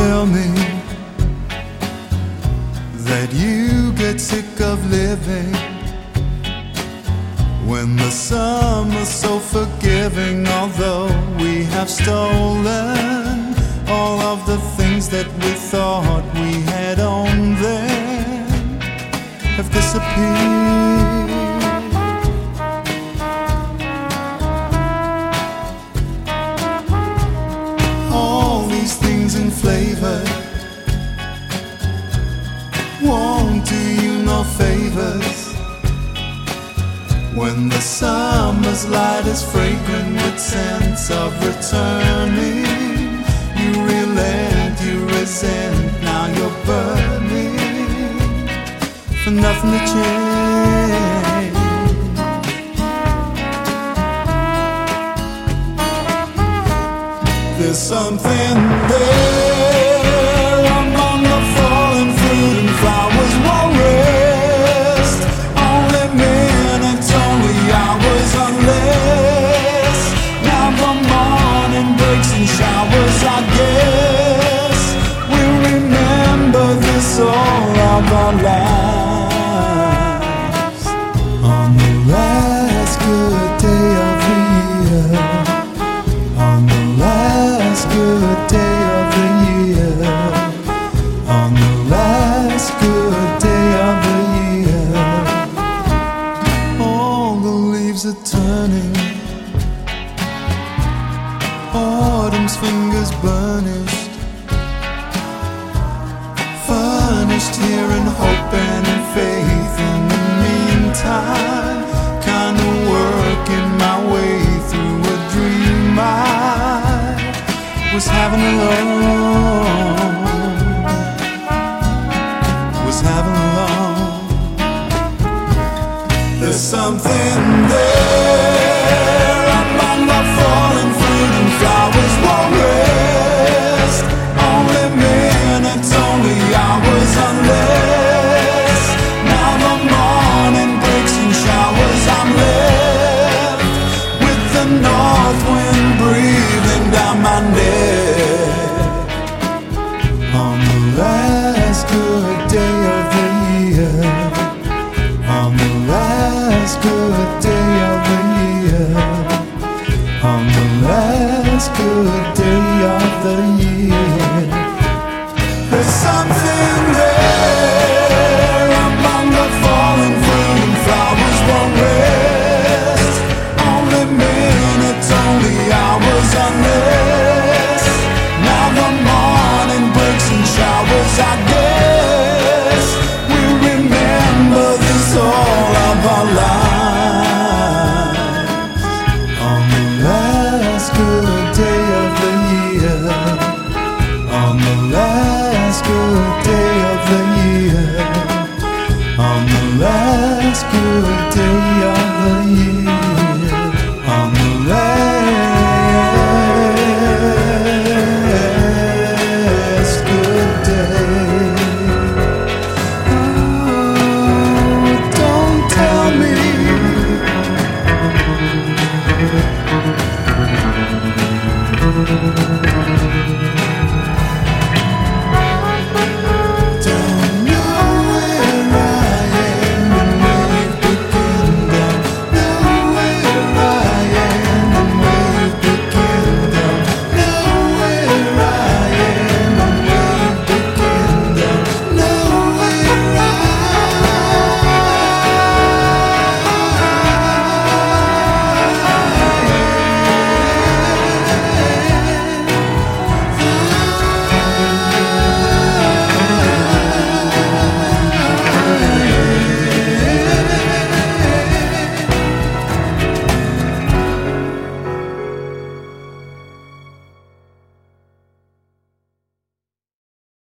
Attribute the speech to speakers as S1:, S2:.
S1: tell me that you get sick of living when the summer's so forgiving. Although we have stolen all of the things that we thought we had owned, then have disappeared. All these things in flavor won't do you no favors when the summer's light is fragrant with sense of returning. You relent, you resent, now you're burning for nothing to change. There's something there among the fallen fruit and flowers won't rest. Only minutes, only hours, unless now the morning breaks in showers. I guess we'll remember this all of our lives. On the last good day of the year, on the last good day of the year, on the last good day of the year, all the leaves are turning, autumn's fingers burnished, furnished here in hope and in faith. In the meantime, kind of working my way through a dream I was having alone, was having alone. There's something there among the fallen fruit and flowers won't rest. Only minutes, only hours, unless now the morning breaks in showers. I'm left with the north wind breathing down my neck. On the last good day of the year, on the last good day of the year, on the last good day of the year. There's something there among the fallen fruit and flowers won't rest. Only minutes, only hours, unless now the morning breaks in showers. I guess we'll remember this all of our lives. On the last good day of the year, on the last good day of the year, on the last good day